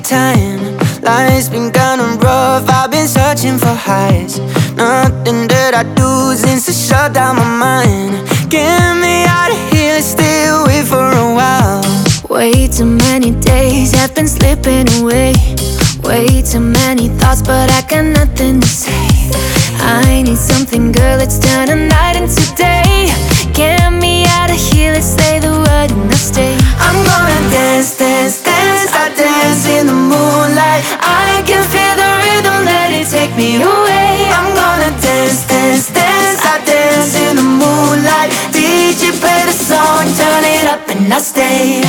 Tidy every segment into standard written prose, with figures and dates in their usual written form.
time. Life's been kinda rough, I've been searching for highs. Nothing that I do seems to shut down my mind. Get me out of here, let's stay away for a while. Way too many days have been slipping away. Way too many thoughts, but I got nothing to say. I need something, girl, let's turn the night into day. Get me out of here, let's say the word and I'll stay. I'm gonna dance, dance, dance. I dance in the moonlight. I can feel the rhythm, let it take me away. I'm gonna dance, dance, dance. I dance in the moonlight. DJ play the song, turn it up and I'll stay.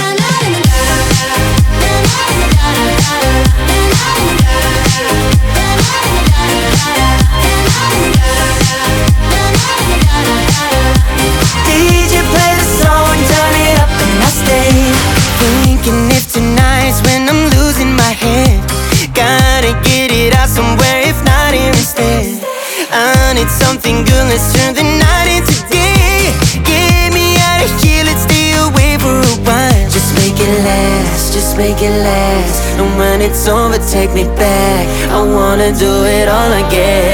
DJ play the song, turn it up and I'll stay. Thinking if tonight's when I'm losing my head. Gotta get it out somewhere, if not here instead. I need something good, let's turn the night into day. Get me out of here, let's stay away for a while. Just make it last, just make it last. And when it's over, take me back. I wanna do it all again.